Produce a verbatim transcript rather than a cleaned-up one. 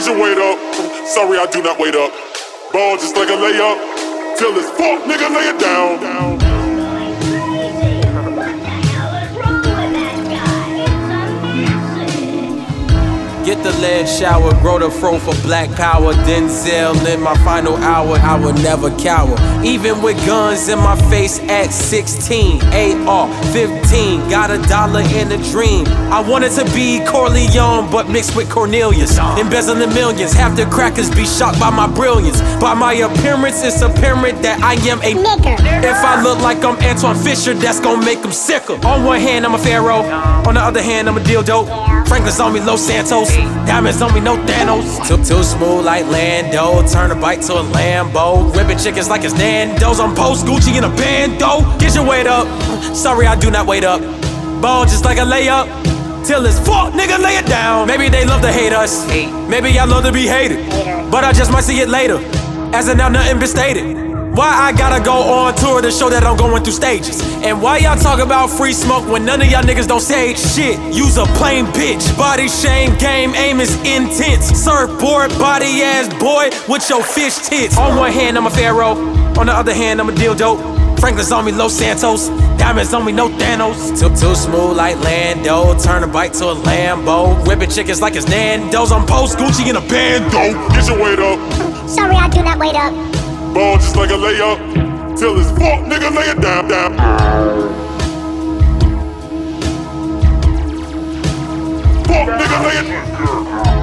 Get your weight up. Sorry, I do not wait up. Ball just like a layup. Till it's fuck, nigga, lay it down. Get the lead shower, grow the fro for black power. Denzel in my final hour, I would never cower. Even with guns in my face at sixteen, A R fifteen, got a dollar and a dream. I wanted to be Corleone, but mixed with Cornelius. Embezzling millions, half the crackers be shocked by my brilliance. By my appearance, it's apparent that I am a nigger. If I look like I'm Antoine Fisher, that's gon' make them sicker. On one hand, I'm a pharaoh. On the other hand, I'm a dildo. Franklin's on me, Los Santos. Diamonds on me, no Thanos. Too, too smooth like Lando. Turn a bike to a Lambo. Ripping chickens like it's Nando's. I'm post Gucci in a bando. Get your weight up. Sorry, I do not wait up. Ball just like a layup. Till it's fuck, nigga, lay it down. Maybe they love to hate us. Maybe I love to be hated. But I just might see it later. As of now, nothing been stated. Why I gotta go on tour to show that I'm going through stages? And why y'all talk about free smoke when none of y'all niggas don't say shit? Use a plain bitch. Body shame game, aim is intense. Surfboard body ass boy with your fish tits. On one hand, I'm a pharaoh. On the other hand, I'm a dildo. Franklin's on me, Los Santos. Diamonds on me, no Thanos. Too, too smooth like Lando. Turn a bike to a Lambo. Whipping chickens like it's Nando's. I'm post Gucci in a bando. Get your weight up. Sorry, I do not wait up. Ball just like a layup. Till it's fuck, nigga, lay it down, down. Fuck, nigga, lay it down.